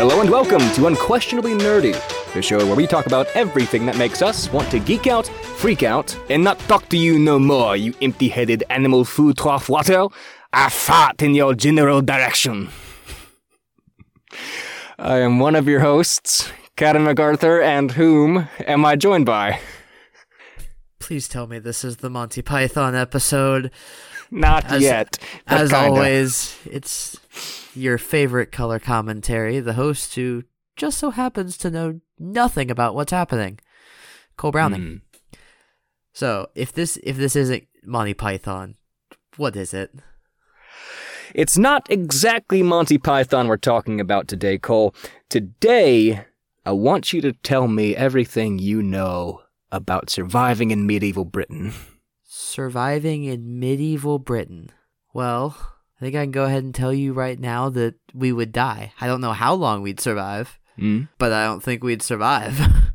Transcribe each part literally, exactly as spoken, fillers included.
Hello and welcome to Unquestionably Nerdy, the show where we talk about everything that makes us want to geek out, freak out, and not talk to you no more, you empty-headed animal food trough water. I fart in your general direction. I am one of your hosts, Karen MacArthur, and whom am I joined by? Please tell me this is the Monty Python episode. Not as, yet. As kinda. always, it's your favorite color commentary, the host who just so happens to know nothing about what's happening, Cole Browning. Mm. So, if this if this isn't Monty Python, what is it? It's not exactly Monty Python we're talking about today, Cole. Today, I want you to tell me everything you know about surviving in medieval Britain. Surviving in medieval Britain. Well, I think I can go ahead and tell you right now that we would die. I don't know how long we'd survive, mm? but I don't think we'd survive.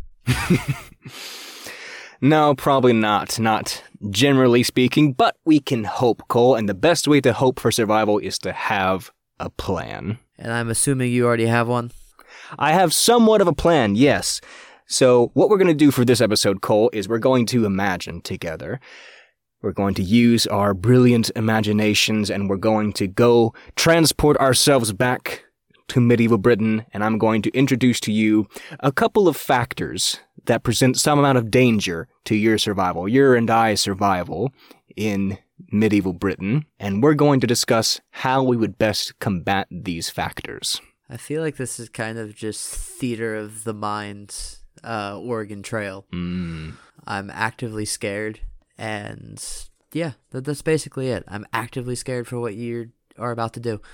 No, probably not. Not generally speaking, but we can hope, Cole, and the best way to hope for survival is to have a plan. And I'm assuming you already have one? I have somewhat of a plan, yes. So what we're going to do for this episode, Cole, is we're going to imagine together. We're going to use our brilliant imaginations, and we're going to go transport ourselves back to medieval Britain, and I'm going to introduce to you a couple of factors that present some amount of danger to your survival, your and I's survival in medieval Britain, and we're going to discuss how we would best combat these factors. I feel like this is kind of just theater of the mind, uh, Oregon Trail. Mm. I'm actively scared, and yeah, that, that's basically it. I'm actively scared for what you are about to do.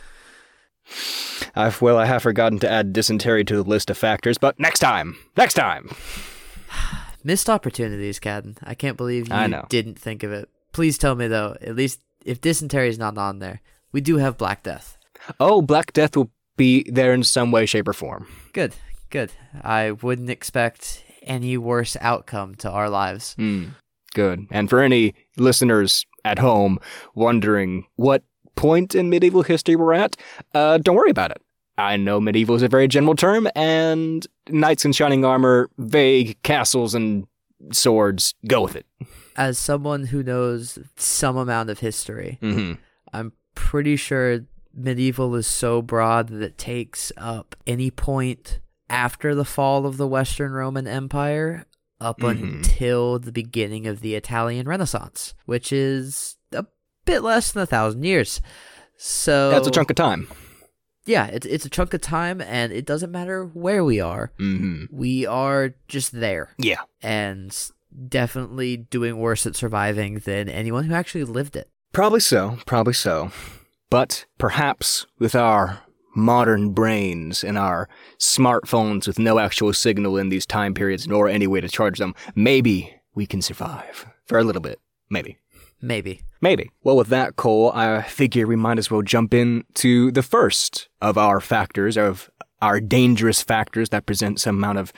I've, well, I have forgotten to add dysentery to the list of factors, but next time! Next time! Missed opportunities, Cadden. I can't believe you I know. didn't think of it. Please tell me, though, at least if dysentery is not on there, we do have Black Death. Oh, Black Death will be there in some way, shape, or form. Good, good. I wouldn't expect any worse outcome to our lives. Mm, good. And for any listeners at home wondering what point in medieval history we're at, uh, don't worry about it. I know medieval is a very general term, and knights in shining armor, vague castles and swords, go with it. As someone who knows some amount of history, mm-hmm. I'm pretty sure medieval is so broad that it takes up any point after the fall of the Western Roman Empire up mm-hmm. until the beginning of the Italian Renaissance, which is a bit less than a thousand years. So that's a chunk of time. Yeah, it's it's a chunk of time, and it doesn't matter where we are. Mm-hmm. We are just there. Yeah. And definitely doing worse at surviving than anyone who actually lived it. Probably so, probably so. But perhaps with our modern brains and our smartphones with no actual signal in these time periods nor any way to charge them, maybe we can survive. For a little bit. Maybe. Maybe. Maybe. Well, with that, Cole, I figure we might as well jump into the first of our factors, of our dangerous factors that present some amount of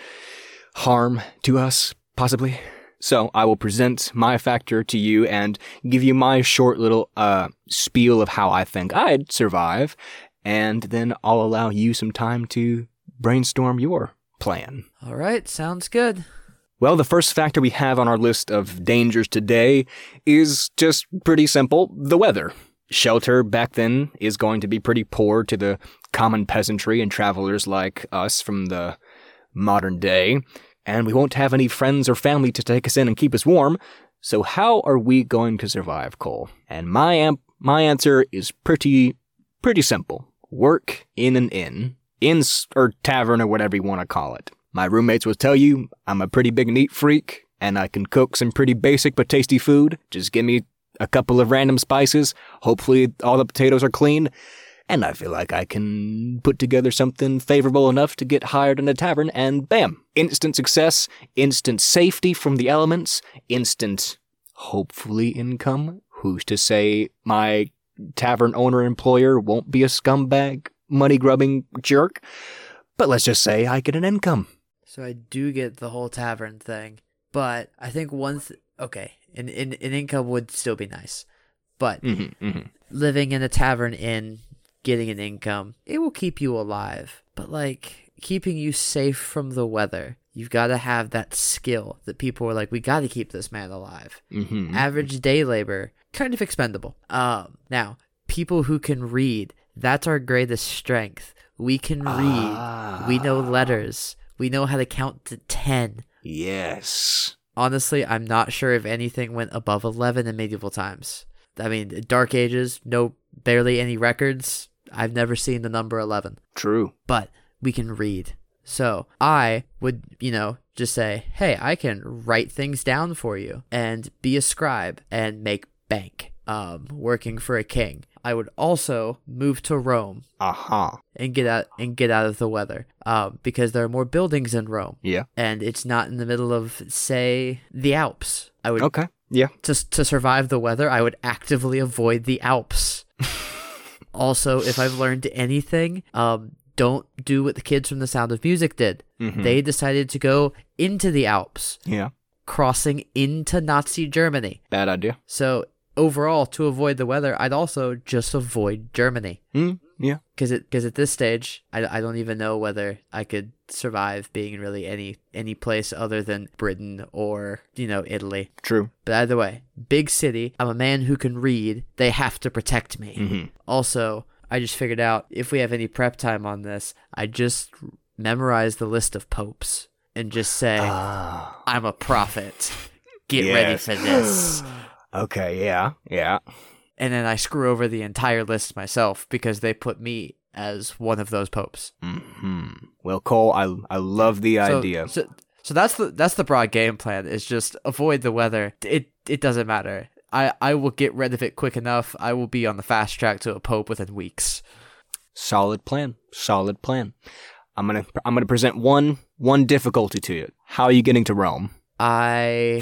harm to us, possibly. So I will present my factor to you and give you my short little uh, spiel of how I think I'd survive, and then I'll allow you some time to brainstorm your plan. All right, sounds good. Well, the first factor we have on our list of dangers today is just pretty simple, the weather. Shelter back then is going to be pretty poor to the common peasantry and travelers like us from the modern day, and we won't have any friends or family to take us in and keep us warm, so how are we going to survive, Cole? And my am- my answer is pretty, pretty simple. Work in an inn. Inn or tavern or whatever you want to call it. My roommates will tell you I'm a pretty big neat freak, and I can cook some pretty basic but tasty food. Just give me a couple of random spices. Hopefully all the potatoes are clean. And I feel like I can put together something favorable enough to get hired in a tavern, and bam! Instant success, instant safety from the elements, instant, hopefully, income. Who's to say my tavern owner-employer won't be a scumbag, money-grubbing jerk? But let's just say I get an income. So I do get the whole tavern thing, but I think one th- okay, an, an, an income would still be nice, but mm-hmm, mm-hmm. living in a tavern inn, getting an income, it will keep you alive. But like, keeping you safe from the weather, you've got to have that skill that people are like, we got to keep this man alive. Mm-hmm. Average day labor, kind of expendable. Um, now, people who can read, that's our greatest strength. We can read. Ah. We know letters. We know how to count to ten. Yes. Honestly, I'm not sure if anything went above eleven in medieval times. I mean, Dark Ages, no, barely any records. I've never seen the number eleven. True. But we can read. So I would, you know, just say, hey, I can write things down for you and be a scribe and make bank, um, working for a king. I would also move to Rome. Uh-huh. And get out and get out of the weather. Um, because there are more buildings in Rome. Yeah. And it's not in the middle of, say, the Alps. I would Okay. Yeah. To to survive the weather, I would actively avoid the Alps. Also, if I've learned anything, um, don't do what the kids from The Sound of Music did. Mm-hmm. They decided to go into the Alps. Yeah. Crossing into Nazi Germany. Bad idea. So overall, to avoid the weather, I'd also just avoid Germany. Mm, yeah. Because it, cause at this stage, I, I don't even know whether I could survive being in really any, any place other than Britain or, you know, Italy. True. But either way, big city, I'm a man who can read, they have to protect me. Mm-hmm. Also, I just figured out, if we have any prep time on this, I just memorize the list of popes and just say, uh, I'm a prophet. Get yes. ready for this. Okay, yeah, yeah. And then I screw over the entire list myself because they put me as one of those popes. Mm-hmm. Well, Cole, I I love the so, idea. So, so that's the that's the broad game plan. Is just avoid the weather. It it doesn't matter. I, I will get rid of it quick enough. I will be on the fast track to a pope within weeks. Solid plan. Solid plan. I'm gonna I'm gonna present one one difficulty to you. How are you getting to Rome? I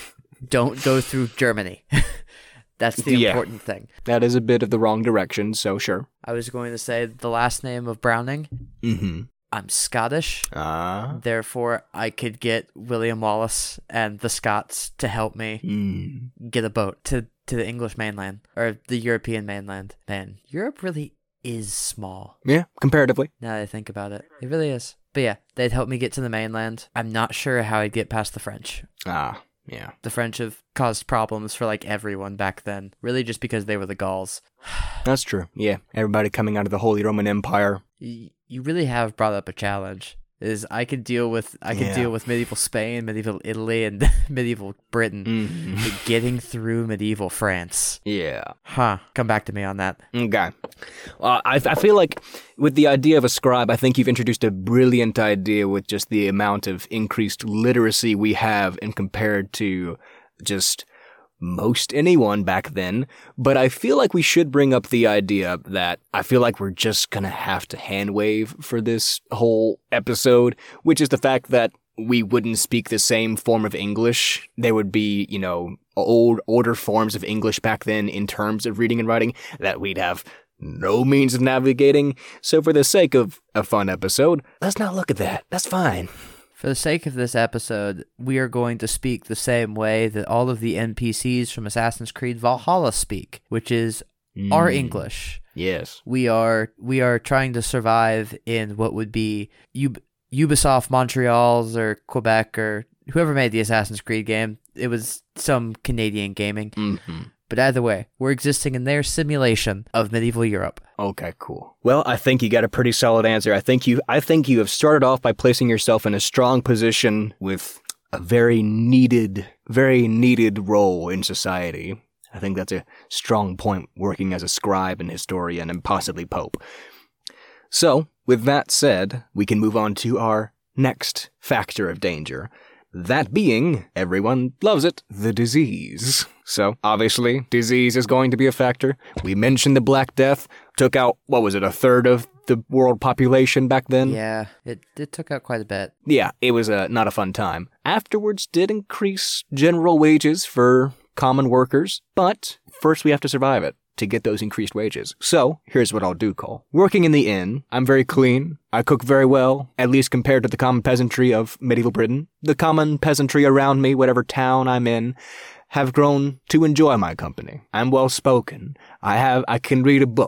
don't go through Germany. That's the yeah, important thing. That is a bit of the wrong direction, so sure. I was going to say the last name of Browning. Mm-hmm. I'm Scottish. Ah. Uh. Therefore, I could get William Wallace and the Scots to help me mm. get a boat to, to the English mainland, or the European mainland. Man, Europe really is small. Yeah, comparatively. Now that I think about it. It really is. But yeah, they'd help me get to the mainland. I'm not sure how I'd get past the French. Ah. Yeah. The French have caused problems for like everyone back then, really just because they were the Gauls. That's true. Yeah. Everybody coming out of the Holy Roman Empire. You, you really have brought up a challenge. Is I could deal with I could yeah. deal with medieval Spain, medieval Italy, and medieval Britain. Mm-hmm. But getting through medieval France. Yeah. Huh. Come back to me on that. Okay. Well, I, I feel like with the idea of a scribe, I think you've introduced a brilliant idea with just the amount of increased literacy we have and compared to just most anyone back then. But I feel like we should bring up the idea that I feel like we're just going to have to hand wave for this whole episode, which is the fact that we wouldn't speak the same form of English. There would be, you know, old, older forms of English back then in terms of reading and writing that we'd have no means of navigating. So for the sake of a fun episode, let's not look at that. That's fine. For the sake of this episode, we are going to speak the same way that all of the N P Cs from Assassin's Creed Valhalla speak, which is mm. our English. Yes. We are we are trying to survive in what would be Ub- Ubisoft Montreal's or Quebec or whoever made the Assassin's Creed game. It was some Canadian gaming. Mm-hmm. But either way, we're existing in their simulation of medieval Europe. Okay, cool. Well, I think you got a pretty solid answer. I think you I think you have started off by placing yourself in a strong position with a very needed, very needed role in society. I think that's a strong point working as a scribe and historian and possibly pope. So, with that said, we can move on to our next factor of danger. That being, everyone loves it, the disease. So, obviously, disease is going to be a factor. We mentioned the Black Death, took out, what was it, a third of the world population back then? Yeah, it, it took out quite a bit. Yeah, it was a, not a fun time. Afterwards did increase general wages for common workers, but first we have to survive it to get those increased wages. So, here's what I'll do, Cole. Working in the inn, I'm very clean. I cook very well, at least compared to the common peasantry of medieval Britain. The common peasantry around me, whatever town I'm in, have grown to enjoy my company. I'm well spoken. I have, I can read a book.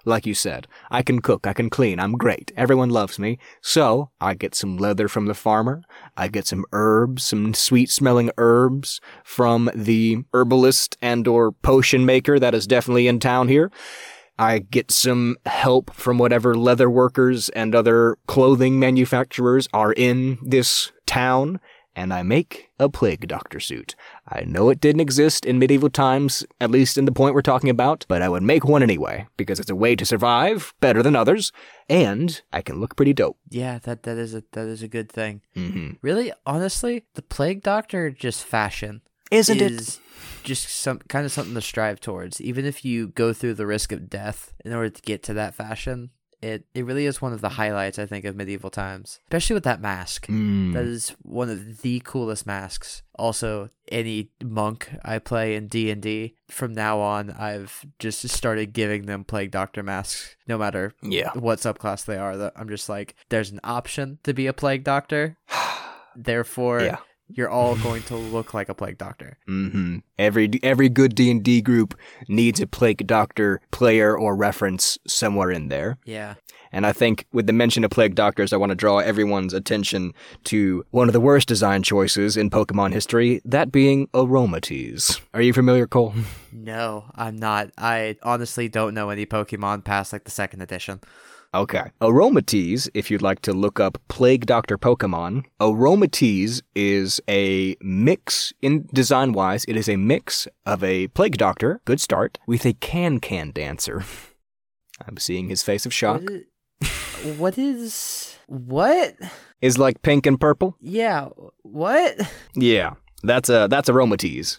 like you said. I can cook, I can clean, I'm great. Everyone loves me. So, I get some leather from the farmer. I get some herbs, some sweet-smelling herbs from the herbalist and or potion maker that is definitely in town here. I get some help from whatever leather workers and other clothing manufacturers are in this town, and I make a plague doctor suit. I know it didn't exist in medieval times, at least in the point we're talking about, but I would make one anyway, because it's a way to survive better than others, and I can look pretty dope. Yeah, that that is a that is a good thing. Mm-hmm. Really, honestly, the plague doctor just fashion. Isn't is it? Just some kind of something to strive towards. Even if you go through the risk of death in order to get to that fashion, it, it really is one of the highlights, I think, of medieval times. Especially with that mask. Mm. That is one of the coolest masks. Also, any monk I play in D and D, from now on, I've just started giving them Plague Doctor masks, no matter Yeah. what subclass they are. I'm just like, there's an option to be a Plague Doctor. Therefore... Yeah. You're all going to look like a plague doctor. Mm-hmm. Every every good D and D group needs a plague doctor player or reference somewhere in there. Yeah. And I think with the mention of plague doctors, I want to draw everyone's attention to one of the worst design choices in Pokemon history, that being Aromatisse. Are you familiar, Cole? No, I'm not. I honestly don't know any Pokemon past like the second edition. Okay. Aromatisse, if you'd like to look up Plague Doctor Pokemon, Aromatisse is a mix, in design-wise, it is a mix of a Plague Doctor, good start, with a Can-Can Dancer. I'm seeing his face of shock. What is... What is... What? Is like pink and purple? Yeah, what? Yeah, that's a, that's Aromatisse.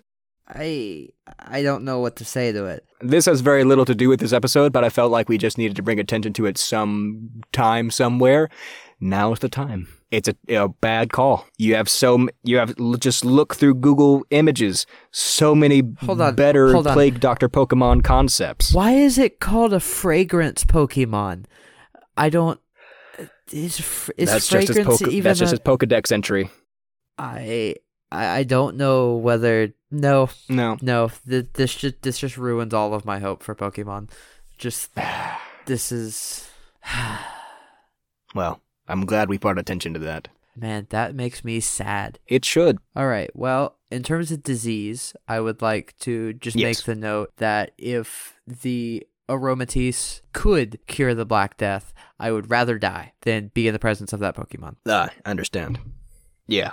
I I don't know what to say to it. This has very little to do with this episode, but I felt like we just needed to bring attention to it some time, somewhere. Now's the time. It's a, a bad call. You have so you have just look through Google Images. So many hold on, better hold on. Plague Doctor Pokemon concepts. Why is it called a fragrance Pokemon? I don't. Is is that's fragrance just his Poke, even? That's just a, his Pokedex entry. I I don't know whether. No, No, no. Th- this just this just ruins all of my hope for Pokemon. Just this is. Well, I'm glad we brought attention to that. Man, that makes me sad. It should. All right. Well, in terms of disease, I would like to just Yes. make the note that if the Aromatisse could cure the Black Death, I would rather die than be in the presence of that Pokemon. Ah, I understand. Yeah.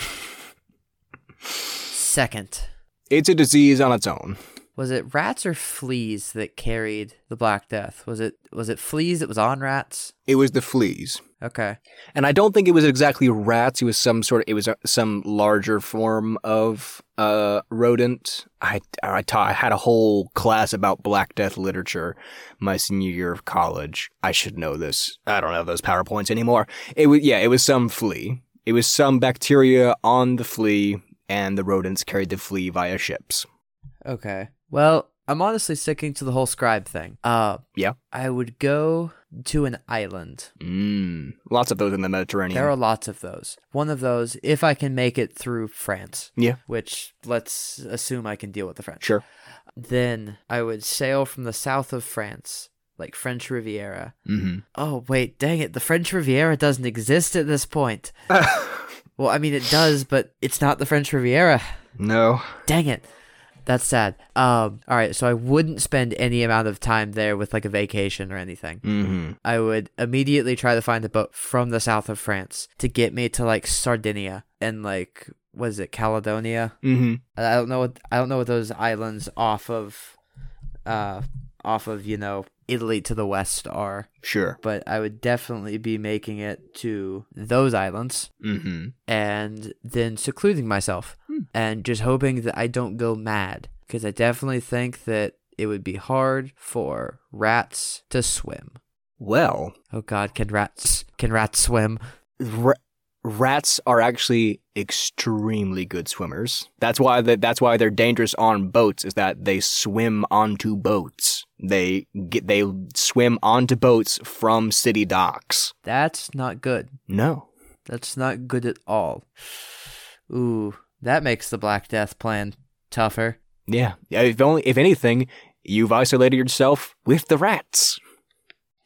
Second, It's a disease on its own. was it rats or fleas that carried the Black Death? Was it was it fleas that was on rats? It was the fleas. Okay. And I don't think it was exactly rats. It was some sort of, it was a, some larger form of uh, rodent. I, I, ta- I had a whole class about Black Death literature my senior year of college. I should know this. I don't have those PowerPoints anymore. It was, yeah, it was some flea. It was some bacteria on the flea, and the rodents carried the flea via ships. Okay. Well, I'm honestly sticking to the whole scribe thing. Uh, Yeah. I would go to an island. Mm, lots of those in the Mediterranean. There are lots of those. One of those, if I can make it through France. Yeah. Which, let's assume I can deal with the French. Sure. Then I would sail from the south of France, like French Riviera. Mm-hmm. Oh, wait, dang it. The French Riviera doesn't exist at this point. Well, I mean, it does, but it's not the French Riviera. No. Dang it. That's sad. Um, all right, so I wouldn't spend any amount of time there with like a vacation or anything. Mm-hmm. I would immediately try to find a boat from the south of France to get me to like Sardinia and like what is it, Caledonia? Mm-hmm. I don't know what I don't know what those islands off of, uh, off of you know Italy to the west are. Sure. But I would definitely be making it to those islands Mm-hmm. and then secluding myself Hmm. and just hoping that I don't go mad, because I definitely think that it would be hard for rats to swim. Well, Oh God, can rats can rats swim? ra- rats are actually extremely good swimmers. That's why they, that's why they're dangerous on boats. Is that they swim onto boats. They get they swim onto boats from city docks. That's not good. No. That's not good at all. Ooh, that makes the Black Death plan tougher. Yeah. Yeah, If only if anything, you've isolated yourself with the rats.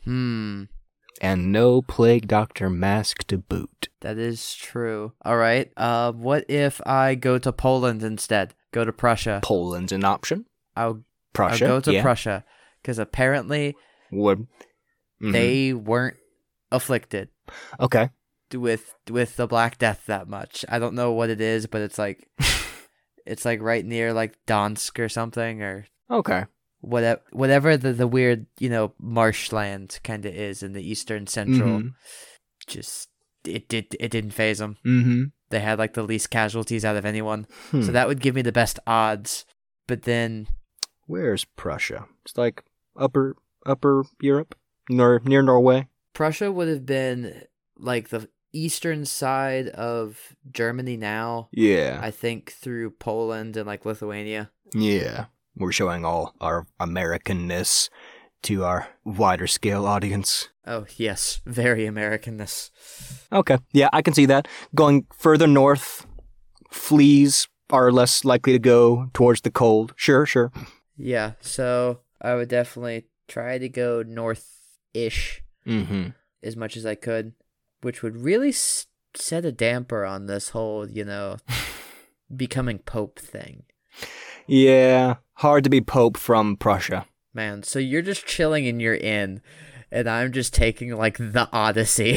Hmm. And no plague doctor mask to boot. That is true. All right. Uh, what if I go to Poland instead? Go to Prussia. Poland's an option. I'll, Prussia, I'll go to yeah. Prussia because apparently Would mm-hmm. they weren't afflicted okay with with the Black Death that much. I don't know what it is, but it's like it's like right near like Donsk or something or okay. Whatever, whatever the, the weird, you know, marshland kind of is in the eastern central, mm-hmm. just it did it didn't phase them. Mm-hmm. They had like the least casualties out of anyone, hmm. so that would give me the best odds. But then, where's Prussia? It's like upper upper Europe, nor near Norway. Prussia would have been like the eastern side of Germany now. Yeah, I think through Poland and like Lithuania. Yeah. We're showing all our Americanness to our wider scale audience. Oh, yes. Very Americanness. Okay. Yeah, I can see that. Going further north, fleas are less likely to go towards the cold. Sure, sure. Yeah, so I would definitely try to go north-ish mm-hmm. as much as I could, which would really s- set a damper on this whole, you know, becoming Pope thing. Yeah, hard to be Pope from Prussia. Man, so you're just chilling in your inn, and I'm just taking, like, the Odyssey.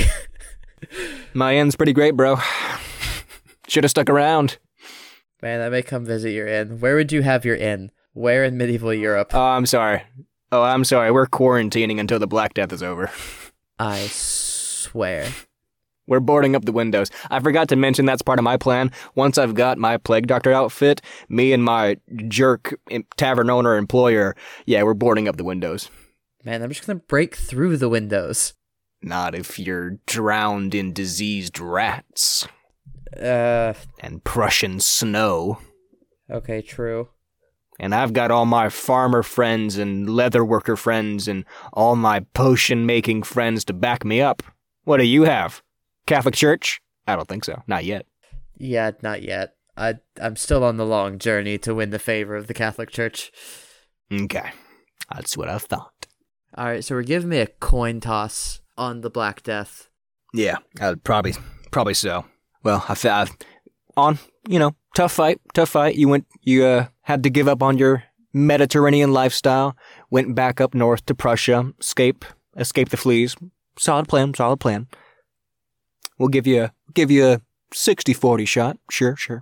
My inn's pretty great, bro. Should have stuck around. Man, I may come visit your inn. Where would you have your inn? Where in medieval Europe? Oh, I'm sorry. Oh, I'm sorry. We're quarantining until the Black Death is over. I swear. We're boarding up the windows. I forgot to mention that's part of my plan. Once I've got my plague doctor outfit, me and my jerk tavern owner employer, yeah, we're boarding up the windows. Man, I'm just gonna break through the windows. Not if you're drowned in diseased rats. Uh. And Prussian snow. Okay, true. And I've got all my farmer friends and leather worker friends and all my potion-making friends to back me up. What do you have? Catholic Church? I don't think so. Not yet. Yeah, not yet. I, I'm still on the long journey to win the favor of the Catholic Church. Okay. That's what I thought. All right, so we're giving me a coin toss on the Black Death. Yeah, I'd probably probably so. Well, I found on, you know, tough fight, tough fight. You went, you uh, had to give up on your Mediterranean lifestyle, went back up north to Prussia, escape, escape the fleas. Solid plan, solid plan. We'll give you a, give you a sixty forty shot. Sure, sure.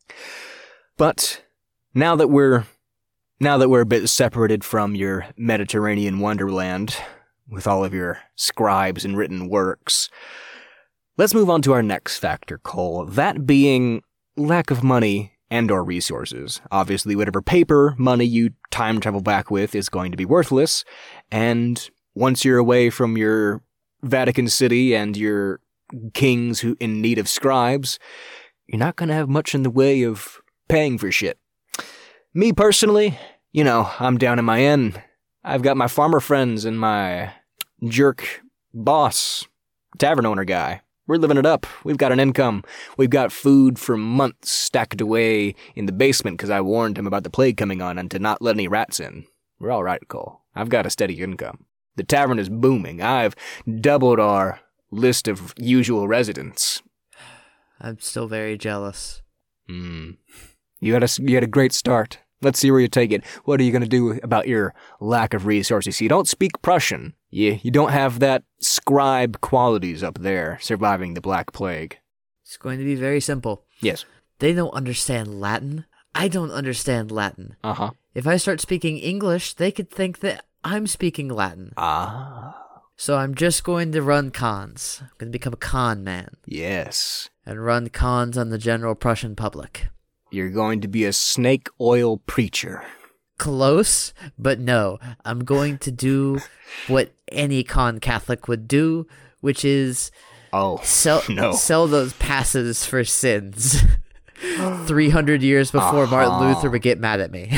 But now that we're now that we're a bit separated from your Mediterranean wonderland with all of your scribes and written works, let's move on to our next factor, Cole. That being lack of money and or resources. Obviously, whatever paper money you time travel back with is going to be worthless, and once you're away from your Vatican City and your kings who in need of scribes, you're not going to have much in the way of paying for shit. Me personally, you know, I'm down in my inn. I've got my farmer friends and my jerk boss, tavern owner guy. We're living it up. We've got an income. We've got food for months stacked away in the basement because I warned him about the plague coming on and to not let any rats in. We're all right, Cole. I've got a steady income. The tavern is booming. I've doubled our list of usual residents. I'm still very jealous. Hmm. You had a, you had a great start. Let's see where you take it. What are you going to do about your lack of resources? You don't speak Prussian. You, you don't have that scribe qualities up there surviving the Black Plague. It's going to be very simple. Yes. They don't understand Latin. I don't understand Latin. Uh-huh. If I start speaking English, they could think that I'm speaking Latin. Ah. So I'm just going to run cons. I'm going to become a con man. Yes. And run cons on the general Prussian public. You're going to be a snake oil preacher. Close, but no. I'm going to do what any con Catholic would do, which is oh sell no. sell those passes for sins. three hundred years before uh-huh. Martin Luther would get mad at me.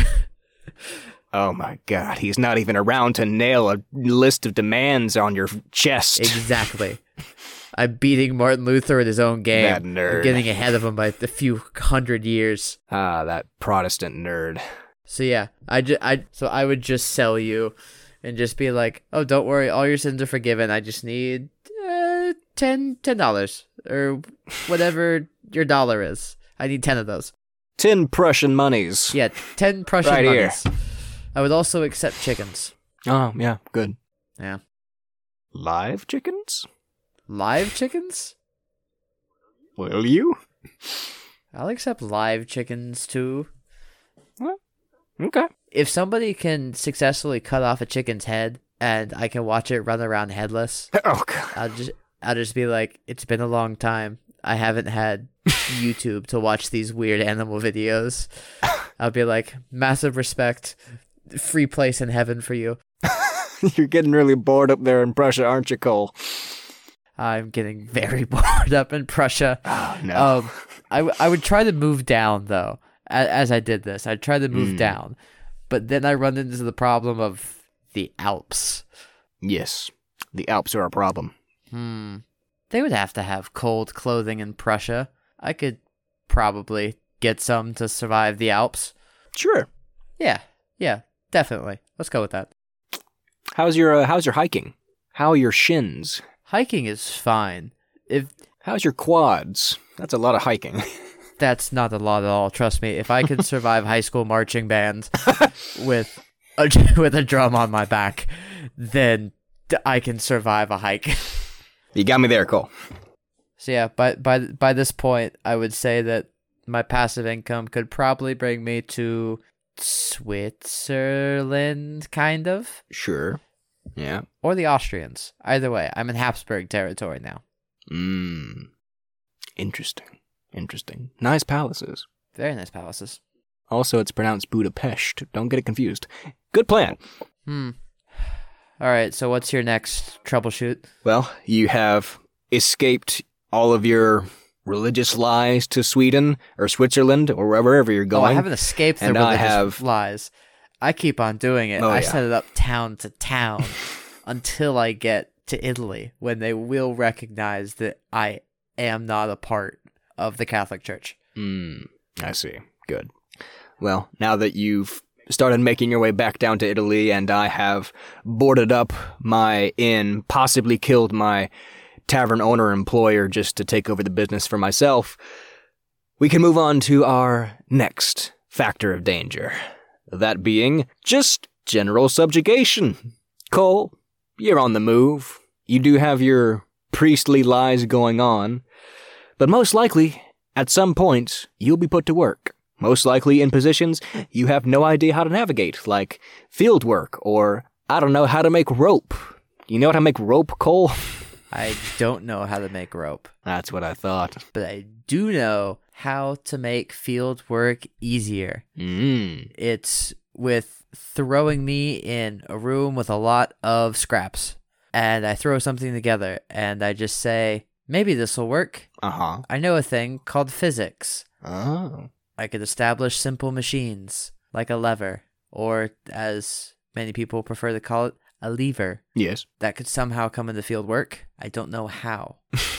Oh my God, he's not even around to nail a list of demands on your chest. Exactly. I'm beating Martin Luther at his own game. That nerd. I'm getting ahead of him by a few hundred years. Ah, that Protestant nerd. So yeah, I, ju- I so I would just sell you, and just be like, oh, don't worry, all your sins are forgiven. I just need uh, ten dollars or whatever your dollar is. I need ten of those. Ten Prussian monies. Yeah, ten Prussian right monies. Here. I would also accept chickens. Oh, yeah, good. Yeah. Live chickens? Live chickens? Will you? I'll accept live chickens too. Well, okay. If somebody can successfully cut off a chicken's head and I can watch it run around headless, oh god, I'll just I'll just be like, it's been a long time. I haven't had YouTube to watch these weird animal videos. I'll be like, massive respect, free place in heaven for you. You're getting really bored up there in Prussia, aren't you, Cole? I'm getting very bored up in Prussia. Oh, no. Um, I, w- I would try to move down, though, as, as I did this. I'd try to move mm. down. But then I run into the problem of the Alps. Yes, the Alps are a problem. Hmm. They would have to have cold clothing in Prussia. I could probably get some to survive the Alps. Sure. Yeah, yeah, definitely. Let's go with that. How's your uh, How's your hiking? How are your shins? Hiking is fine. If How's your quads? That's a lot of hiking. That's not a lot at all. Trust me. If I could survive high school marching band with a, with a drum on my back, then I can survive a hike. You got me there, Cole. So yeah, by by by this point, I would say that my passive income could probably bring me to Switzerland, kind of. Sure. Yeah. Or the Austrians. Either way, I'm in Habsburg territory now. Mmm. Interesting. Interesting. Nice palaces. Very nice palaces. Also, it's pronounced Budapest. Don't get it confused. Good plan. Hmm. All right, so what's your next troubleshoot? Well, you have escaped all of your religious lies to Sweden or Switzerland or wherever you're going. Oh, I haven't escaped the and religious I have... lies. I keep on doing it. Oh, I yeah. set it up town to town until I get to Italy, when they will recognize that I am not a part of the Catholic Church. Hmm, I see. Good. Well, now that you've started making your way back down to Italy and I have boarded up my inn, possibly killed my tavern owner employer just to take over the business for myself, we can move on to our next factor of danger. That being just general subjugation. Cole, you're on the move. You do have your priestly lies going on, but most likely, at some point, you'll be put to work. Most likely in positions you have no idea how to navigate, like field work or, I don't know, how to make rope. You know how to make rope, Cole? I don't know how to make rope, That's what I thought. but I do know how to make field work easier. Mm. It's with throwing me in a room with a lot of scraps, and I throw something together, and I just say, maybe this will work. Uh-huh. I know a thing called physics. Oh. I could establish simple machines, like a lever, or, as many people prefer to call it, a lever, Yes. that could somehow come into field work. I don't know how.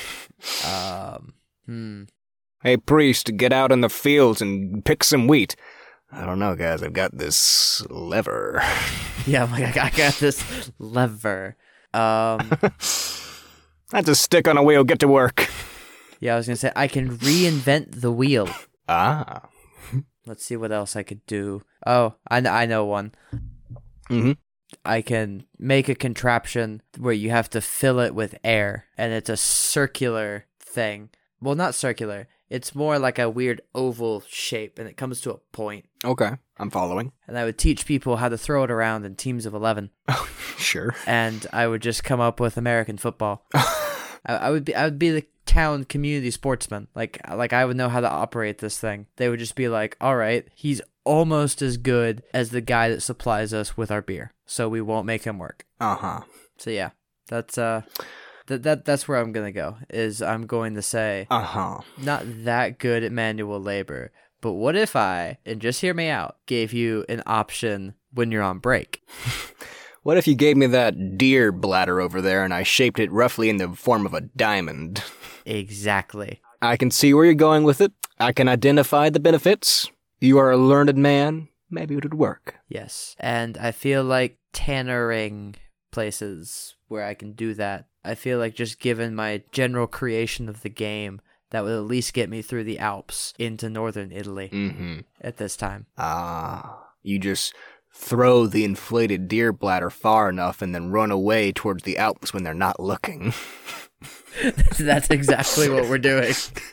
um, hmm. Hey, priest, get out in the fields and pick some wheat. I don't know, guys. I've got this lever. Yeah, I'm like, I got this lever. Um, That's a stick on a wheel. Get to work. yeah, I was going to say, I can reinvent the wheel. Ah. Let's see what else I could do. Oh, I, kn- I know one. Mm-hmm. I can make a contraption where you have to fill it with air, and it's a circular thing. Well, not circular. It's more like a weird oval shape, and it comes to a point. Okay. I'm following. And I would teach people how to throw it around in teams of eleven. Oh, sure. And I would just come up with American football. I, I would be I would be the town community sportsman. Like like I would know how to operate this thing. They would just be like, all right, he's almost as good as the guy that supplies us with our beer, so we won't make him work. Uh-huh. So yeah, that's uh, that that that's where I'm gonna go. Is I'm going to say, Uh-huh. not that good at manual labor, but what if I, and just hear me out, gave you an option when you're on break? What if you gave me that deer bladder over there and I shaped it roughly in the form of a diamond? Exactly. I can see where you're going with it. I can identify the benefits. You are a learned man. Maybe it would work. Yes. And I feel like tannering places where I can do that. I feel like just given my general creation of the game, that would at least get me through the Alps into northern Italy Mm-hmm. at this time. Ah, you just throw the inflated deer bladder far enough and then run away towards the Alps when they're not looking. That's exactly what we're doing.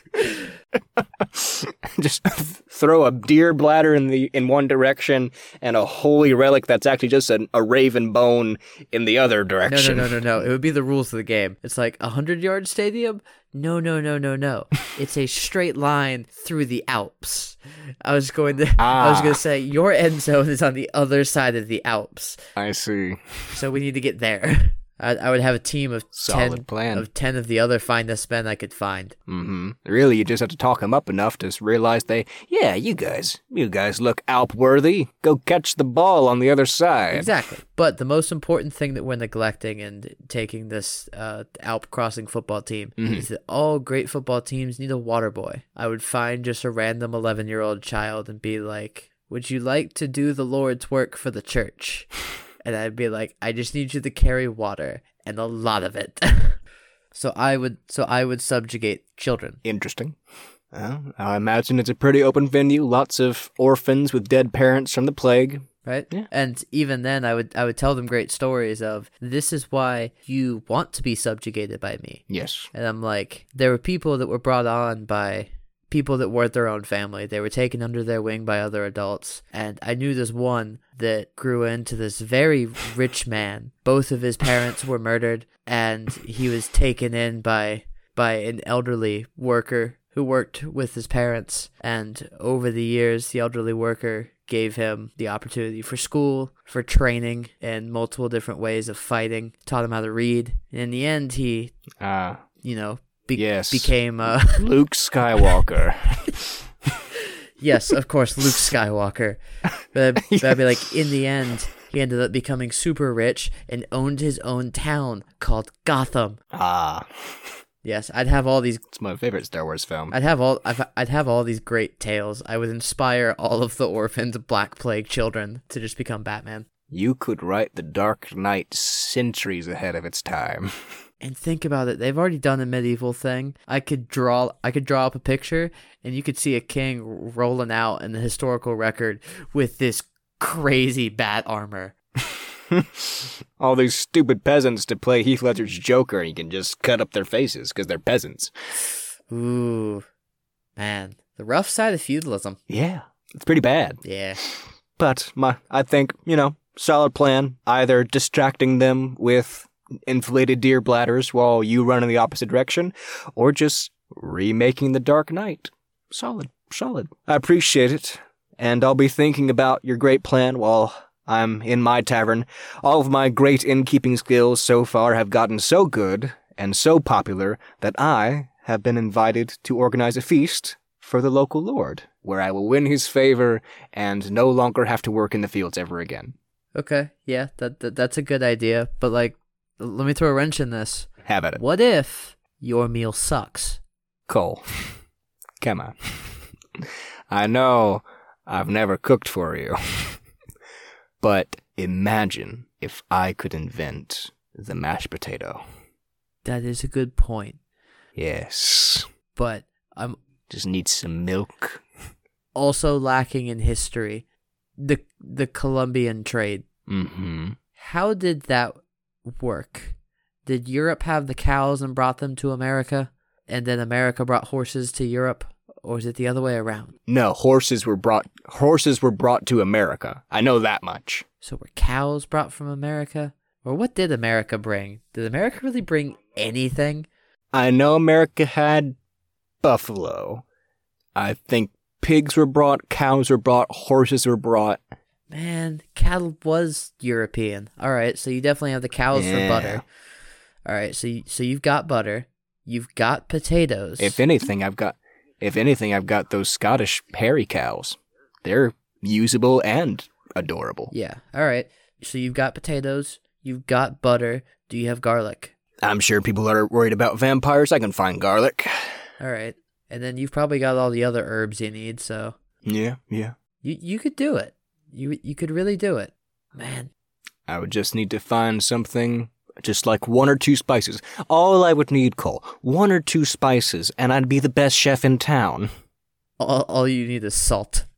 Just throw a deer bladder in the in one direction and a holy relic that's actually just a, a raven bone in the other No, direction. no, no, no, no. It would be the rules of the game. It's like a hundred-yard stadium? No, no, no, no, no. It's a straight line through the Alps. I was going to. Ah. I was going to say your end zone is on the other side of the Alps, I see. so we need to get there. I, I would have a team of Solid ten plan. of ten of the other finest men I could find. Mm-hmm. Really, you just have to talk them up enough to realize they, yeah, you guys, you guys look Alp-worthy. Go catch the ball on the other side. Exactly. But the most important thing that we're neglecting in taking this uh, Alp crossing football team Mhm. is that all great football teams need a water boy. I would find just a random eleven-year-old child and be like, would you like to do the Lord's work for the church? And I'd be like, I just need you to carry water, and a lot of it. so I would so I would subjugate children. Interesting. Well, I imagine it's a pretty open venue. Lots of orphans with dead parents from the plague. Right? Yeah. And even then I would I would tell them great stories of, this is why you want to be subjugated by me. Yes. And I'm like, there were people that were brought on by people that weren't their own family. They were taken under their wing by other adults. And I knew this one that grew into this very rich man. Both of his parents were murdered, and he was taken in by by an elderly worker who worked with his parents. And over the years, the elderly worker gave him the opportunity for school, for training, and multiple different ways of fighting, taught him how to read. And in the end, he, Ah, you know, be- Yes. became... Uh, Luke Skywalker. Yes, of course, Luke Skywalker. But, but I'd be like, in the end, he ended up becoming super rich and owned his own town called Gotham. Ah, Yes, I'd have all these. it's my favorite Star Wars film. I'd have all. I'd I'd have all these great tales. I would inspire all of the orphaned Black Plague children to just become Batman. You could write The Dark Knight centuries ahead of its time. And think about it, they've already done a medieval thing. I could draw I could draw up a picture and you could see a king rolling out in the historical record with this crazy bat armor. All these stupid peasants to play Heath Ledger's Joker, and you can just cut up their faces because they're peasants. Ooh. Man, the rough side of feudalism. Yeah, it's pretty bad. Yeah. But my, I think, you know, solid plan. Either distracting them with inflated deer bladders while you run in the opposite direction, or just remaking The Dark Knight. Solid, solid. I appreciate it, and I'll be thinking about your great plan while I'm in my tavern. All of my great innkeeping skills so far have gotten so good and so popular that I have been invited to organize a feast for the local lord, where I will win his favor and no longer have to work in the fields ever again. Okay, yeah, that, that that's a good idea. But, like, let me throw a wrench in this. Have at it. What if your meal sucks? Cole, come on. I know I've never cooked for you, but imagine if I could invent the mashed potato. That is a good point. Yes. But I'm Just need some milk. also lacking in history. The the Columbian trade. Mm-hmm. How did that work? Did Europe have the cows and brought them to America? And then America brought horses to Europe? Or is it the other way around? No, horses were brought horses were brought to America. I know that much. So were cows brought from America? Or what did America bring? Did America really bring anything? I know America had buffalo. I think pigs were brought, cows were brought, horses were brought. Man, cattle was European. All right, so you definitely have the cows Yeah. for butter. All right, so you, so you've got butter, you've got potatoes. If anything, I've got if anything, I've got those Scottish hairy cows. They're usable and adorable. Yeah. All right. So you've got potatoes, you've got butter. Do you have garlic? I'm sure people are worried about vampires. I can find garlic. All right. And then you've probably got all the other herbs you need, so Yeah, yeah. you you could do it. You you could really do it. Man, I would just need to find something, just like one or two spices. All I would need, Cole, one or two spices, and I'd be the best chef in town. All, all you need is salt.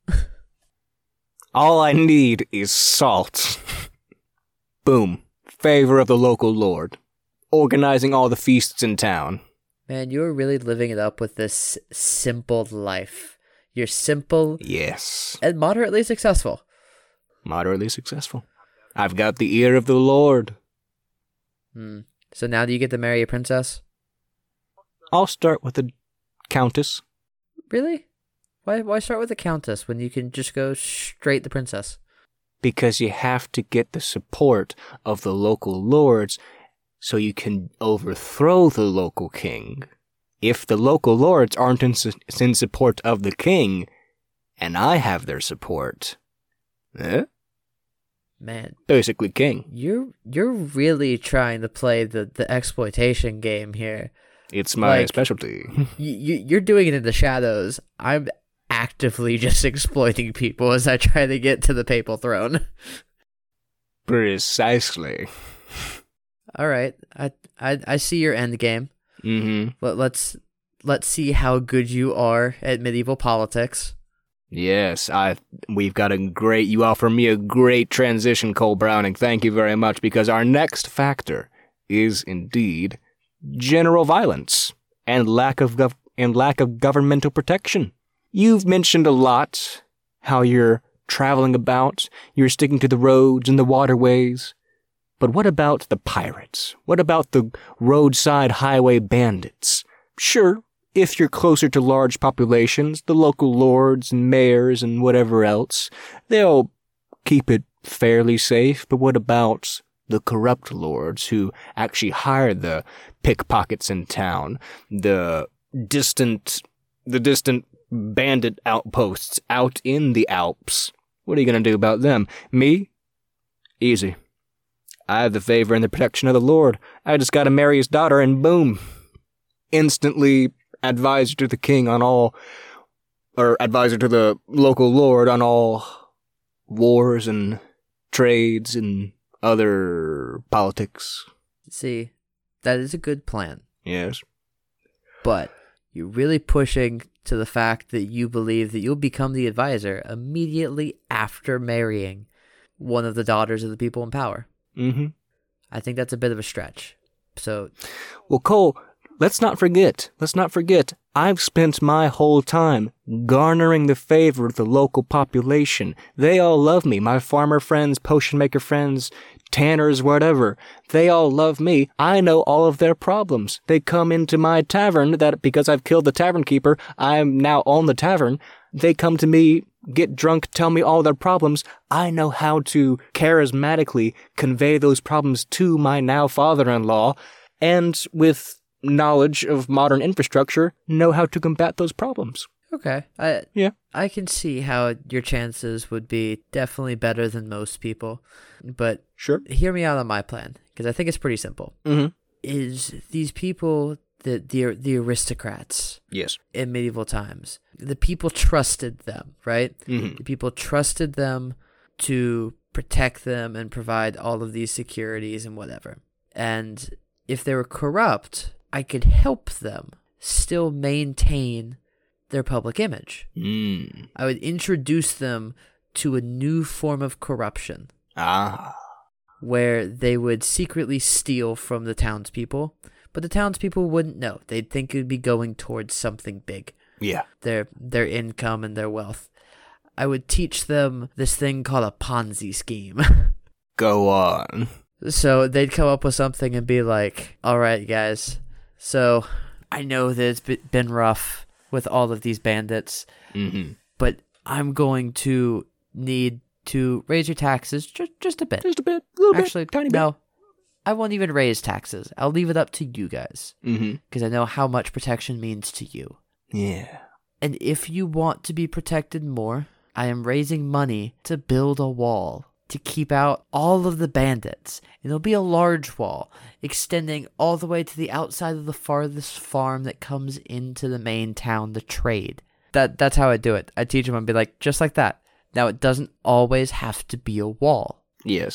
All I need is salt. Boom. Favor of the local lord. Organizing all the feasts in town. Man, you're really living it up with this simple life. You're simple. Yes. And moderately successful. Moderately successful. I've got the ear of the Lord. Hmm. So now do you get to marry a princess? I'll start with the countess. Really? Why why start with the countess when you can just go straight to princess? Because you have to get the support of the local lords so you can overthrow the local king. If the local lords aren't in, su- in support of the king, and I have their support, eh? Man, basically king. You're you're really trying to play the, the exploitation game here. It's my like, specialty. You, you you're doing it in the shadows. I'm actively just exploiting people as I try to get to the papal throne. Precisely. All right, I I I see your end game. Mm-hmm. Let, let's let's see how good you are at medieval politics. Yes, I. We've got a great. You offer me a great transition, Cole Browning. Thank you very much, because our next factor is indeed general violence and lack of gov- and lack of governmental protection. You've mentioned a lot how you're traveling about, you're sticking to the roads and the waterways. But what about the pirates? What about the roadside highway bandits? Sure, if you're closer to large populations, the local lords and mayors and whatever else, they'll keep it fairly safe. But what about the corrupt lords who actually hire the pickpockets in town, the distant, the distant bandit outposts out in the Alps? What are you going to do about them? Me? Easy. I have the favor and the protection of the Lord. I just got to marry his daughter and boom. Instantly advisor to the king on all, or advisor to the local lord on all wars and trades and other politics. See, that is a good plan. Yes. But you're really pushing to the fact that you believe that you'll become the advisor immediately after marrying one of the daughters of the people in power. Mm-hmm. I think that's a bit of a stretch. So, well, Cole, let's not forget, let's not forget, I've spent my whole time garnering the favor of the local population. They all love me. My farmer friends, potion maker friends, tanners, whatever. They all love me. I know all of their problems. They come into my tavern that because I've killed the tavern keeper, I'm now on the tavern. They come to me, get drunk, tell me all their problems. I know how to charismatically convey those problems to my now father-in-law, and with knowledge of modern infrastructure, know how to combat those problems. Okay. I yeah. I can see how your chances would be definitely better than most people. But sure, hear me out on my plan, because I think it's pretty simple. Mm-hmm. Is these people, the, the, the aristocrats yes. in medieval times, the people trusted them, right? Mm-hmm. The people trusted them to protect them and provide all of these securities and whatever. And if they were corrupt, I could help them still maintain their public image. Mm. I would introduce them to a new form of corruption. Ah. Where they would secretly steal from the townspeople, but the townspeople wouldn't know. They'd think it would be going towards something big. Yeah. Their their income and their wealth. I would teach them this thing called a Ponzi scheme. Go on. So they'd come up with something and be like, all right, guys, so I know that it's been rough with all of these bandits, mm-hmm. but I'm going to need to raise your taxes just, just a bit. Just a bit. A little Actually, bit. Tiny no, bit. I won't even raise taxes. I'll leave it up to you guys. Because mm-hmm. I know how much protection means to you. Yeah. And if you want to be protected more, I am raising money to build a wall to keep out all of the bandits. And it'll be a large wall, extending all the way to the outside of the farthest farm that comes into the main town to trade. That That's how I do it. I teach them and be like, just like that. Now, it doesn't always have to be a wall. Yes.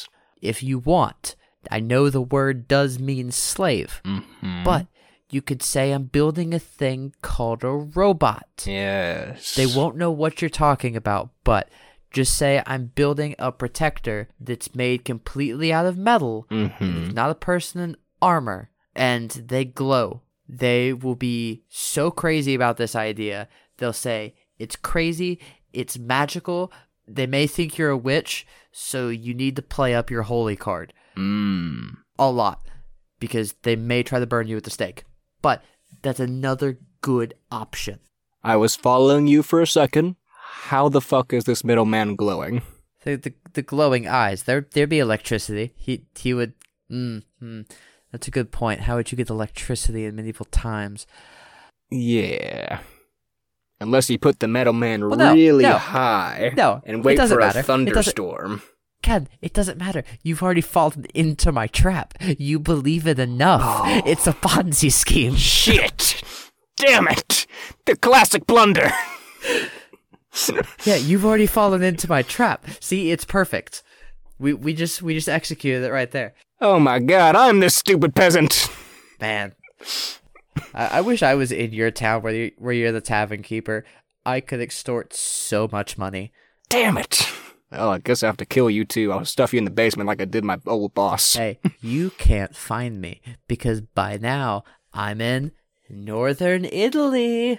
if you want. I know the word does mean slave, mm-hmm. but you could say I'm building a thing called a robot. Yes. They won't know what you're talking about, but just say I'm building a protector that's made completely out of metal. Mm-hmm. It's not a person in armor, and they glow. They will be so crazy about this idea. They'll say, it's crazy, it's magical. They may think you're a witch, so you need to play up your holy card. Mm. A lot, because they may try to burn you at the stake. But that's another good option. I was following you for a second. How the fuck is this middleman glowing? The, the the glowing eyes. There there'd be electricity. He he would. Mm, mm, that's a good point. How would you get electricity in medieval times? Yeah. Unless you put the middleman well, no, really no, high no, and wait for matter. a thunderstorm. Ken, it doesn't matter. You've already fallen into my trap. You believe it enough. Oh. It's a Ponzi scheme. Shit! Damn it! The classic blunder! Yeah, you've already fallen into my trap. See, it's perfect. We we just we just executed it right there. Oh my god, I'm this stupid peasant! Man. I, I wish I was in your town where, you, where you're the tavern keeper. I could extort so much money. Damn it! Well, I guess I have to kill you too. I'll stuff you in the basement like I did my old boss. Hey, you can't find me, because by now, I'm in northern Italy.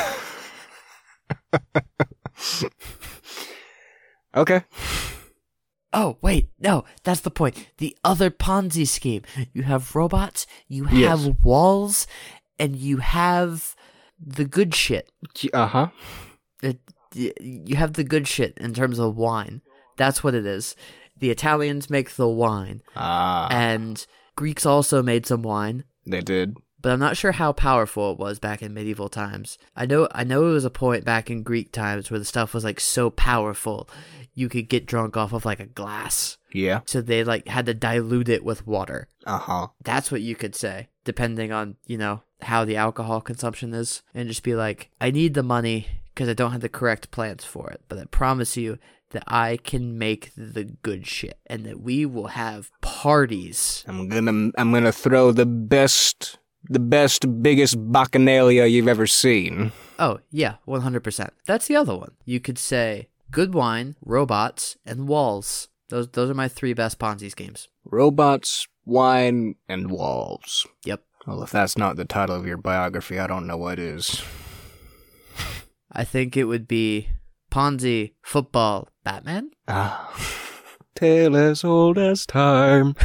Okay. Oh, wait, no, that's the point. The other Ponzi scheme. You have robots, you Yes. have walls, and you have the good shit. Uh-huh. It, you have the good shit in terms of wine. That's what it is. The Italians make the wine. Ah. And Greeks also made some wine. They did. But I'm not sure how powerful it was back in medieval times. I know I know it was a point back in Greek times where the stuff was like so powerful you could get drunk off of like a glass. Yeah. So they like had to dilute it with water. Uh-huh. That's what you could say, depending on, you know, how the alcohol consumption is. And just be like, I need the money because I don't have the correct plans for it. But I promise you that I can make the good shit and that we will have parties. I'm gonna I'm gonna throw the best the best, biggest bacchanalia you've ever seen. Oh, yeah, one hundred percent. That's the other one. You could say good wine, robots, and walls. Those those are my three best Ponzi schemes. Robots, wine, and walls. Yep. Well, if that's not the title of your biography, I don't know what is. I think it would be Ponzi, football, Batman? Ah. Tale as old as time.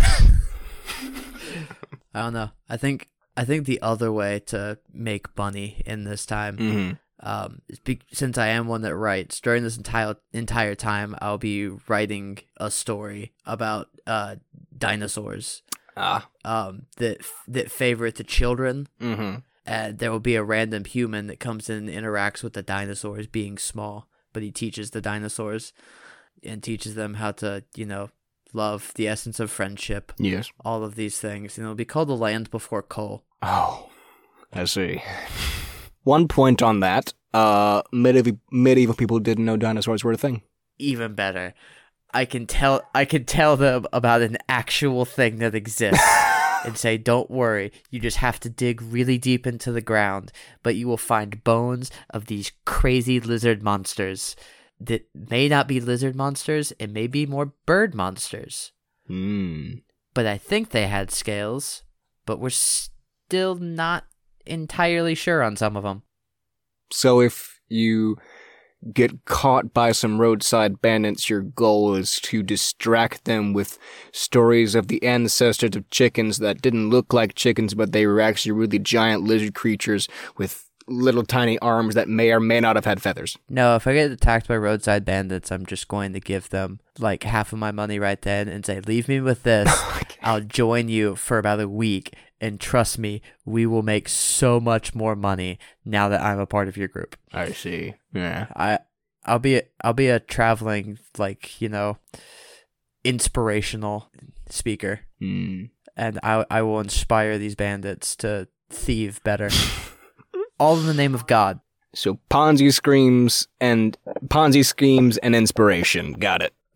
I don't know. I think I think the other way to make money in this time, Mm-hmm. um, is be- since I am one that writes, during this entire entire time, I'll be writing a story about uh, dinosaurs Ah. um, that that favorite the children. Mm-hmm. And there will be a random human that comes in and interacts with the dinosaurs being small, but he teaches the dinosaurs and teaches them how to, you know, love, the essence of friendship, Yes. all of these things. And it'll be called The Land Before Coal. Oh, I see. One point on that, uh, medieval, medieval people didn't know dinosaurs were a thing. Even better. I can tell I can tell them about an actual thing that exists and say, don't worry, you just have to dig really deep into the ground, but you will find bones of these crazy lizard monsters that may not be lizard monsters, it may be more bird monsters. Hmm. But I think they had scales, but we're still not entirely sure on some of them. So if you get caught by some roadside bandits, your goal is to distract them with stories of the ancestors of chickens that didn't look like chickens, but they were actually really giant lizard creatures with little tiny arms that may or may not have had feathers. No, if I get attacked by roadside bandits, I'm just going to give them like half of my money right then and say, leave me with this. I'll join you for about a week. And trust me, we will make so much more money now that I'm a part of your group. I see. Yeah. I, I'll be, I'll be a traveling, like, you know, inspirational speaker. Hmm. And I, I will inspire these bandits to thieve better. All in the name of God. So Ponzi schemes and Ponzi schemes and inspiration. Got it.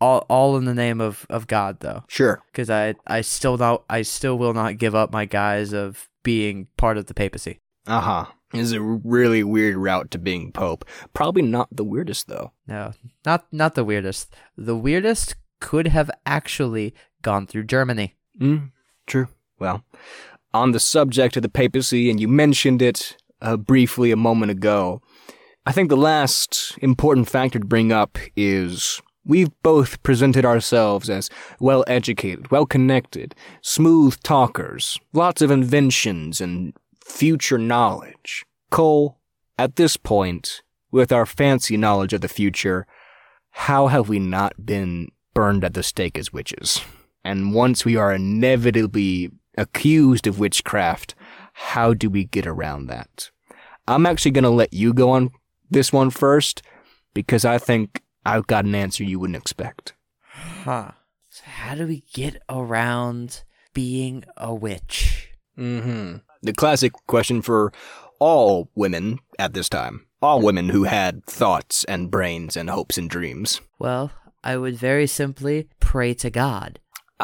all all in the name of, of God, though. Sure. Because I, I still not I still will not give up my guise of being part of the papacy. Uh-huh. This is a really weird route to being Pope. Probably not the weirdest, though. No, not not the weirdest. The weirdest could have actually gone through Germany. Mm, true. Well, on the subject of the papacy, and you mentioned it uh, briefly a moment ago, I think the last important factor to bring up is we've both presented ourselves as well-educated, well-connected, smooth talkers, lots of inventions and future knowledge. Cole, at this point, with our fancy knowledge of the future, how have we not been burned at the stake as witches? And once we are inevitably accused of witchcraft, how do we get around that? I'm actually going to let you go on this one first, because I think I've got an answer you wouldn't expect. Huh. So how do we get around being a witch? Mm-hmm. The classic question for all women at this time. All women who had thoughts and brains and hopes and dreams. Well, I would very simply pray to God.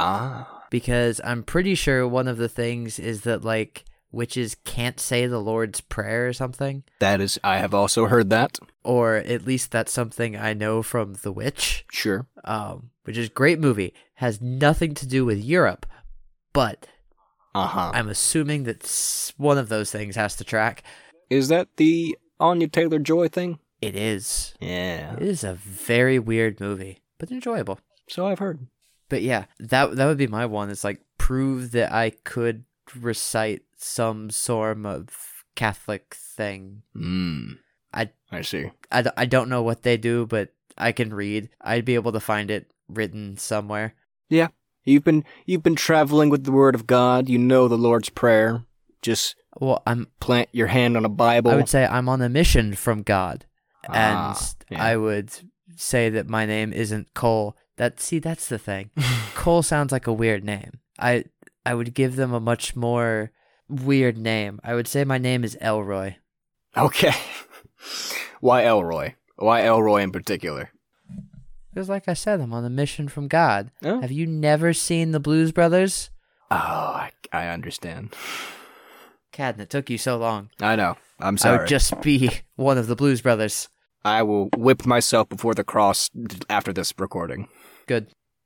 Ah. Because I'm pretty sure one of the things is that, like, witches can't say the Lord's Prayer or something. That is, I have also heard that. Or at least that's something I know from The Witch. Sure. Um, which is a great movie. Has nothing to do with Europe, but uh-huh. I'm assuming that one of those things has to track. Is that the Anya Taylor-Joy thing? It is. Yeah. It is a very weird movie, but enjoyable. So I've heard. But yeah, that that would be my one. It's like, prove that I could recite some sort of Catholic thing. Mm. I, I see. I, I don't know what they do, but I can read. I'd be able to find it written somewhere. Yeah. You've been you've been traveling with the Word of God. You know the Lord's Prayer. Just well, I'm plant your hand on a Bible. I would say I'm on a mission from God, ah, and yeah. I would say that my name isn't Cole. That see, that's the thing. Cole sounds like a weird name. I I would give them a much more weird name. I would say my name is Elroy. Okay. Why Elroy? Why Elroy in particular? Because, like I said, I'm on a mission from God. Oh. Have you never seen the Blues Brothers? Oh, I, I understand. Cadden, it took you so long. I know. I'm sorry. I would just be one of the Blues Brothers. I will whip myself before the cross after this recording. Good.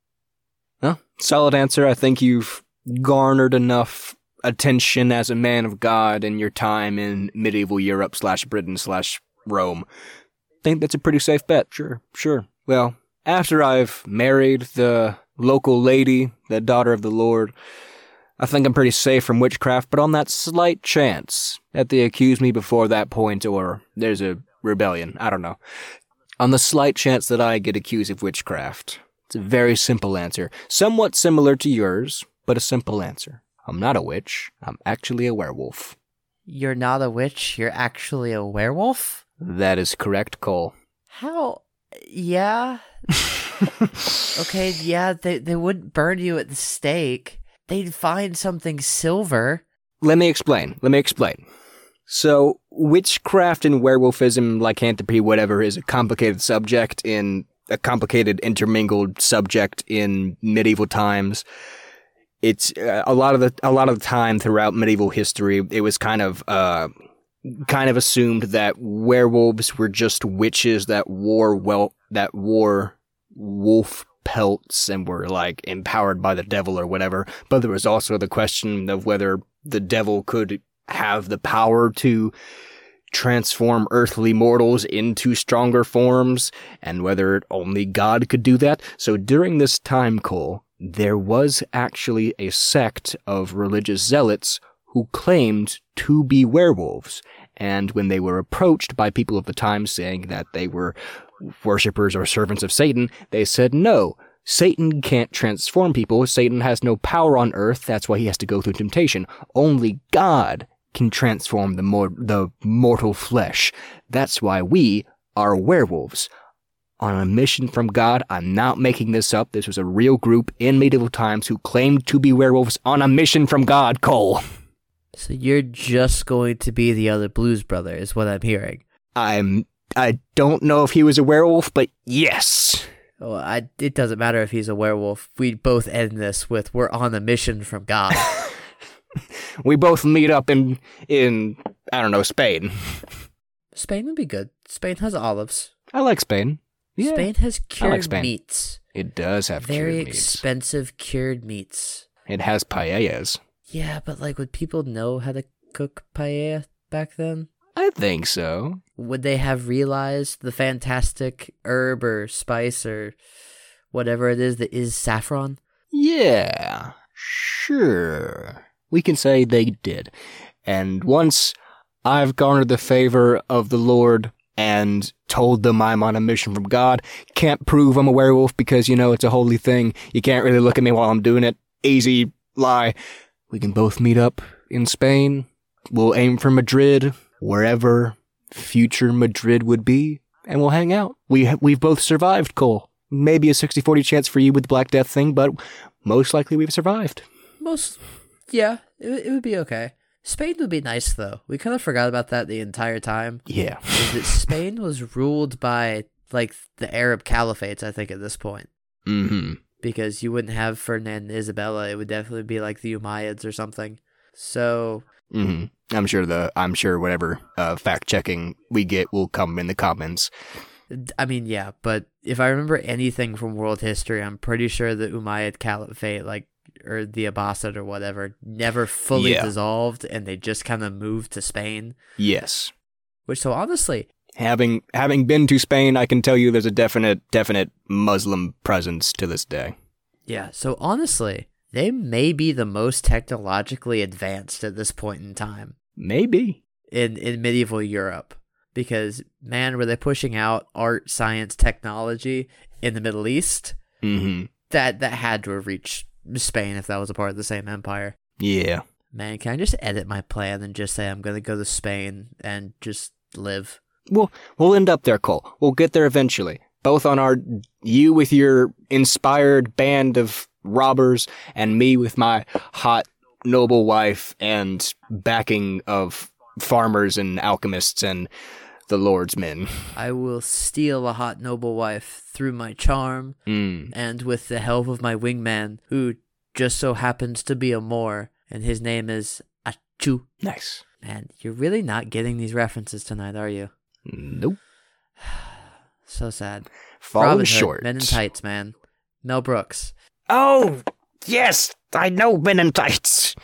Well, solid answer. I think you've garnered enough attention as a man of God in your time in medieval Europe slash Britain slash Rome. I think that's a pretty safe bet. Sure, sure. Well, after I've married the local lady, the daughter of the Lord, I think I'm pretty safe from witchcraft, but on that slight chance that they accuse me before that point, or there's a rebellion, I don't know. On the slight chance that I get accused of witchcraft, it's a very simple answer. Somewhat similar to yours, but a simple answer. I'm not a witch. I'm actually a werewolf. You're not a witch? You're actually a werewolf? That is correct, Cole. How? Yeah. Okay, yeah, they, they wouldn't burn you at the stake. They'd find something silver. Let me explain. Let me explain. So, witchcraft and werewolfism, lycanthropy, whatever, is a complicated subject in a complicated intermingled subject in medieval times. It's uh, a lot of the a lot of the time throughout medieval history, it was kind of uh, kind of assumed that werewolves were just witches that wore well that wore wolf pelts and were like empowered by the devil or whatever. But there was also the question of whether the devil could have the power to transform earthly mortals into stronger forms, and whether only God could do that. So during this time, Cole, there was actually a sect of religious zealots who claimed to be werewolves. And when they were approached by people of the time saying that they were worshippers or servants of Satan, they said, no, Satan can't transform people. Satan has no power on earth. That's why he has to go through temptation. Only God can transform the, mor- the mortal flesh. That's why we are werewolves. On a mission from God, I'm not making this up. This was a real group in medieval times who claimed to be werewolves on a mission from God, Cole. So you're just going to be the other Blues Brother, is what I'm hearing. I'm... I don't know if he was a werewolf, but yes. Well, I, it doesn't matter if he's a werewolf. We both end this with, we're on a mission from God. We both meet up in, in I don't know, Spain. Spain would be good. Spain has olives. I like Spain. Yeah. Spain has cured like Spain. meats. It does have Very cured meats. expensive cured meats. It has paellas. Yeah, but like, would people know how to cook paella back then? I think so. Would they have realized the fantastic herb or spice or whatever it is that is saffron? Yeah, sure. We can say they did. And once I've garnered the favor of the Lord and told them I'm on a mission from God, can't prove I'm a werewolf because, you know, it's a holy thing. You can't really look at me while I'm doing it. Easy lie. We can both meet up in Spain. We'll aim for Madrid, wherever future Madrid would be, and we'll hang out. We, we've both survived, Cole. Maybe a sixty forty chance for you with the Black Death thing, but most likely we've survived. Most, yeah, it, it would be okay. Spain would be nice, though. We kind of forgot about that the entire time. Yeah. Is that Spain was ruled by, like, the Arab caliphates, I think, at this point. Mm-hmm. Because you wouldn't have Ferdinand and Isabella. It would definitely be like the Umayyads or something. So... Mm-hmm. I'm sure the I'm sure whatever uh, fact checking we get will come in the comments. I mean, yeah, but if I remember anything from world history, I'm pretty sure the Umayyad Caliphate, like, or the Abbasid or whatever, never fully Yeah. dissolved, and they just kind of moved to Spain. Yes. Which, so honestly, Having having been to Spain, I can tell you there's a definite definite Muslim presence to this day. yeah, so honestly, they may be the most technologically advanced at this point in time Maybe. in, in medieval Europe. Because, man, were they pushing out art, science, technology in the Middle East? Mm-hmm. That that had to have reached Spain if that was a part of the same empire. Yeah. Man, can I just edit my plan and just say I'm going to go to Spain and just live? We'll we'll end up there, Cole. We'll get there eventually. Both on our you with your inspired band of robbers, and me with my hot noble wife and backing of farmers and alchemists and the Lord's men. I will steal a hot noble wife through my charm Mm. and with the help of my wingman, who just so happens to be a Moor, and his name is Achu. Nice. Man, you're really not getting these references tonight, are you? Nope. So sad. Falling Robin Hood, short. Men in Tights, man. Mel Brooks. Oh, yes, I know Men in Tights.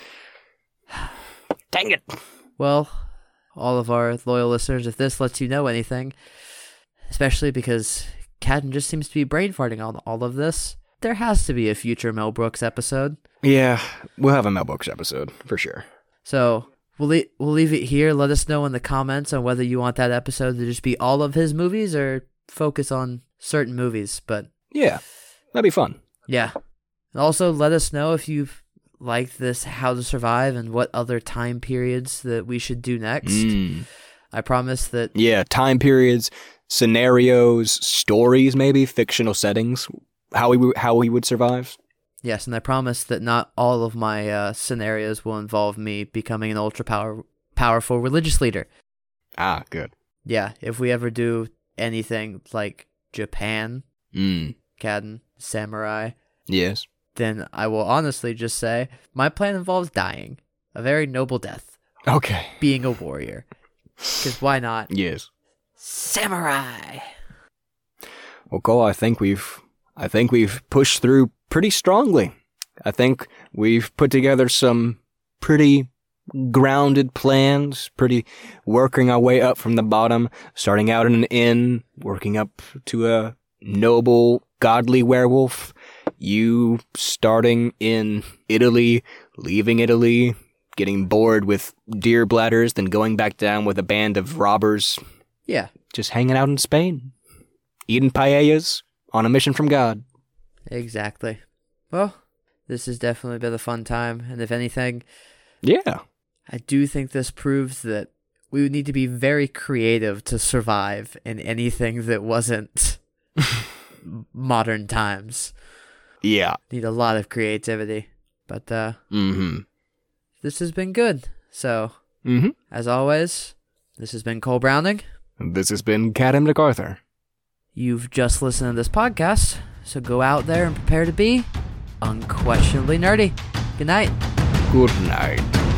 Dang it. Well, all of our loyal listeners, if this lets you know anything, especially because Cadden just seems to be brain farting on all of this, there has to be a future Mel Brooks episode. Yeah, we'll have a Mel Brooks episode, for sure. So we'll le- we'll leave it here. Let us know in the comments on whether you want that episode to just be all of his movies or focus on certain movies. But Yeah, that'd be fun. yeah. And also let us know if you've liked this How to Survive and what other time periods that we should do next. Mm. I promise that Yeah, time periods, scenarios, stories, maybe fictional settings, how we would- how we would survive. yes, and I promise that not all of my uh, scenarios will involve me becoming an ultra power powerful religious leader. Ah, good. Yeah, if we ever do anything like Japan, Mm. Cadden, Samurai, Yes. then I will honestly just say my plan involves dying. A very noble death. Okay. Being a warrior. Because why not? Yes. Samurai! Well, Cole, I think we've I think we've pushed through pretty strongly. I think we've put together some pretty grounded plans, pretty working our way up from the bottom, starting out in an inn, working up to a noble, godly werewolf. You starting in Italy, leaving Italy, getting bored with deer bladders, then going back down with a band of robbers, Yeah, just hanging out in Spain, eating paellas on a mission from God. exactly. Well, this has definitely been a fun time, and if anything, Yeah. I do think this proves that we would need to be very creative to survive in anything that wasn't modern times. Yeah. Need a lot of creativity. But uh, Mm-hmm. this has been good. So, Mm-hmm. as always, this has been Cole Browning. This has been Cadden MacArthur. You've just listened to this podcast So go out there and prepare to be unquestionably nerdy. Good night. Good night.